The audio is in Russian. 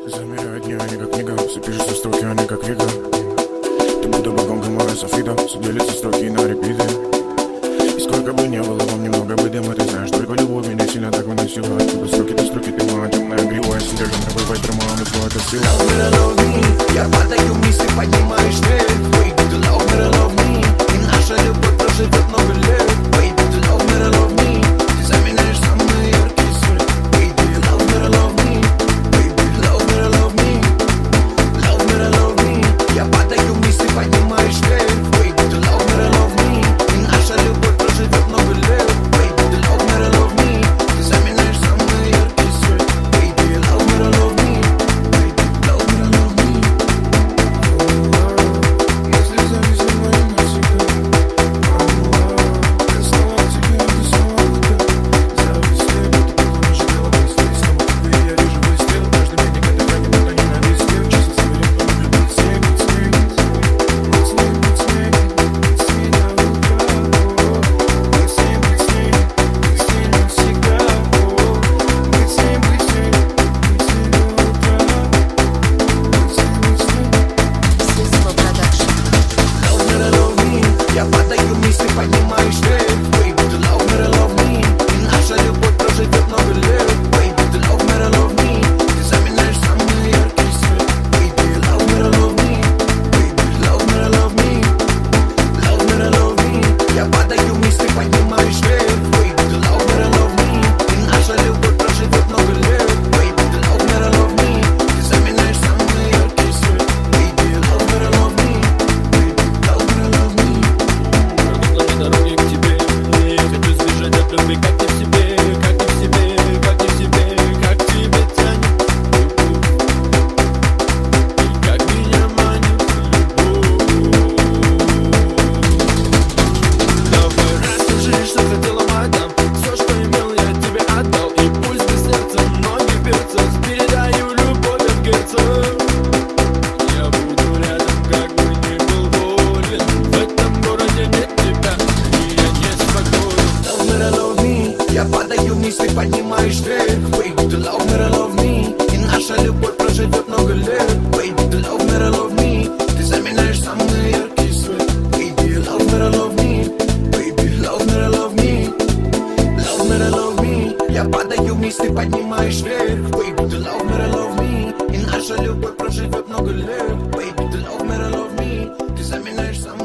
Замеряют дни, они как книга, все пишутся строки, они как книга. Ты будто богом Гомора Софида, все делятся строки на репиты. И сколько бы не было, вам немного бы дыма. Ты знаешь, только любовь меня сильно так выносила. Оттуда строки, ты моя темная гривая. Сидели на рабой вайтрама, мы все это сила. Love me, я падаю в мысли, поднимаешь ты. Baby, ты love me, и наша любовь проживет много лет. Baby, ты love me, ты заменяешь самый яркий свет. Baby, love me, baby, love me, love me. Я падаю в мысли, поднимаешь ты. Baby, ты love me, и наша любовь проживет много лет. Baby, ты love me, ты заменяешь самый яркий свет. Baby, love me, baby, love me. Если зависимо и навсегда, я снова тебе рисовал это. Зависли, будто потонешь головой. Стоит снова тобой, я вижу выстрел. Каждый миг, когда я немного ненавистил. Честно заверил, но любить с ней, быть с ней, быть с ней до утра. Быть с ней до навсегда. Быть с ней до утра. Love me, я падаю в мысли, поднимаешь ты. Baby, ты love me, и наша любовь проживет много лет. Baby, ты love me, ты заменяешь самый яркий свет. Baby, love me, baby, love me, love me. Я падаю в мысли, поднимаешь ты. Baby, ты love me, и наша любовь проживет много лет. Baby, ты love me, ты заменяешь самый яркий свет. Baby, love me, baby, love me. На дороге к тебе, я хочу сбежать от любви, как не в себе, как не в себе, как не в себе, как тебе тянет любовь, и как меня манит любовь. Давай расскажи, что хотела, мадам, все, что имел, я тебе отдал, и пусть без сердца ноги берцев, передаю любовь от герцев. Я буду рядом, как бы ни был болен, в этом городе нет тебя, и я не спокоен. Love me, я падаю в мысли, поднимаешь вверх. Baby, ты love me, и наша любовь проживет много лет. Baby, ты love me, ты заменяешь самый яркий свет. Baby, love me, baby, love me, love me. Я падаю в мысли, поднимаешь вверх. Baby, ты love me, и наша любовь проживет много лет. Baby, ты love me, ты заменяешь самый